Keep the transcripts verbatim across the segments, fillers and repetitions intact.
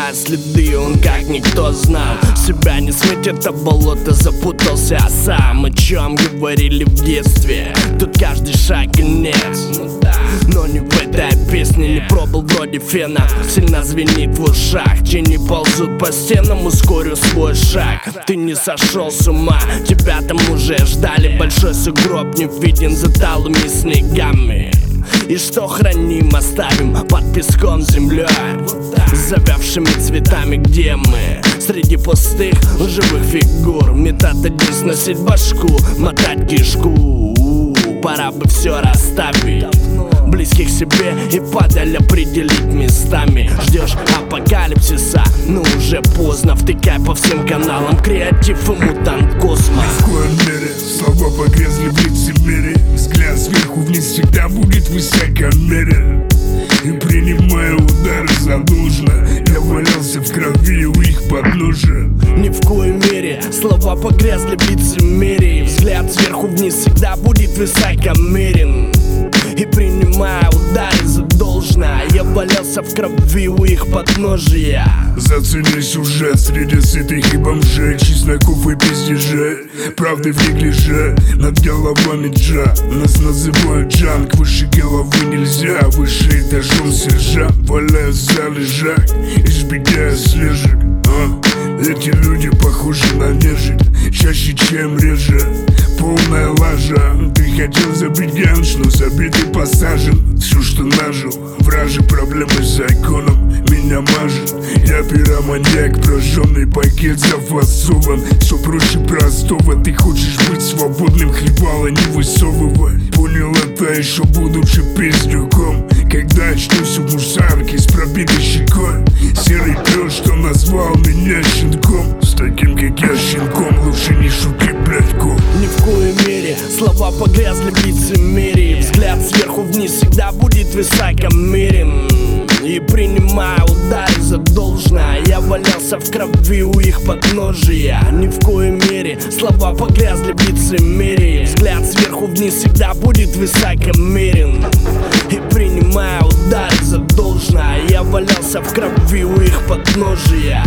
скрывая следы, он как никто знал. Себя не смыть, это болото, запутался сам. О чем говорили в детстве, тут каждый шаг конец. Но не в этой песне, не пробыл вроде фена. Сильно звенит в ушах, тени ползут по стенам, ускорю свой шаг. Ты не сошел с ума, тебя там уже ждали. Большой сугроб не виден за талыми снегами. И что храним, оставим под песком землей, завявшими цветами, где мы? Среди пустых живых фигур. Метод один — сносить башку, мотать кишку. Пора бы все расставить, близких себе и подаль определить местами. Ждешь апокалипсиса, но уже поздно. Втыкай по всем каналам креатив и мутант космос. В коем мере слова погрязли в лицемерии. Взгляд сверху вниз всегда будет высокомерен. И принимая удары задолжно, я валялся в крови у их подножия. Ни в коей мере слова погрязли в лицемерии. Взгляд сверху вниз всегда будет высокомерен. И принимая удары задолжно, я валялся в крови у их подножия. Зацени сюжет среди сытых и бомжей, чесноков и пиздежей, правды в неглиже, над головами джа. Нас называют джанк, выше головы нельзя. Выше этажом сержант, валяю за лежак, избегая слежек. а? Эти люди похожи на нежить, чаще чем реже. Полная лажа, ты хотел забить ганш, но забитый посажен. Все, что нажил, вражи проблемы с законом меня мажет. Я пироманьяк, прожженный пакет зафасован. Все проще простого, ты хочешь быть свободным, хлебало не высовывай. Понял это еще будучи пиздюком, когда очнусь в мусарке с пробитой щекой. Серый пес, что назвал меня щенком, с таким как я щенком лучше не шути, блядь, ком. Ни в коей мере слова погрязли в лицемерии. Взгляд сверху вниз всегда будет высокомерен. И принимая удары задолжно, я валялся в крови у их подножия. Ни в коей мере слова погрязли в лицемерии. Взгляд сверху вниз всегда будет высокомерен. И принимая удары задолжно, я валялся в крови у их подножия.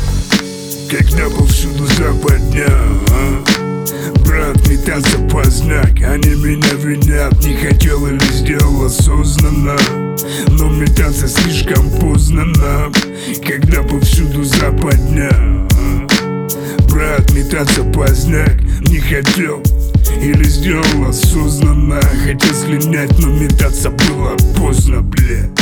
Когда повсюду западня, а? Брат, метаться поздняк, они меня винят. Не хотел или сделал осознанно, но метаться слишком поздно нам. Когда повсюду западня, а? Брат, метаться поздняк, не хотел или сделал осознанно. Хотел слинять, но метаться было поздно, бля.